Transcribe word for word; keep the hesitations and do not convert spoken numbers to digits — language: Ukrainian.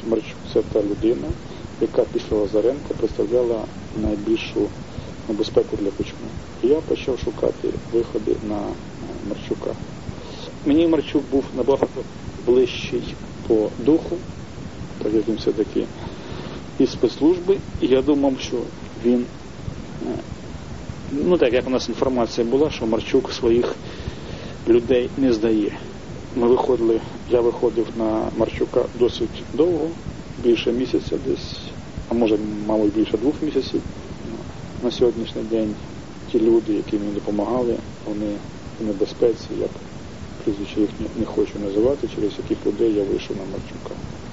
Марчук – це та людина, яка після Лазаренка представляла найбільшу небезпеку для Кучми. І я почав шукати виходи на Марчука. Мені Марчук був набагато ближчий по духу, так як він все-таки із спецслужби, і я думав, що він, ну так як у нас інформація була, що Марчук своїх людей не здає. Ми виходили, я виходив на Марчука досить довго, більше місяця десь, а може, мабуть, більше двох місяців. На сьогоднішній день ті люди, які мені допомагали, вони в небезпеці, як прізвище їх не хочу називати, через яких людей я вийшов на Марчука.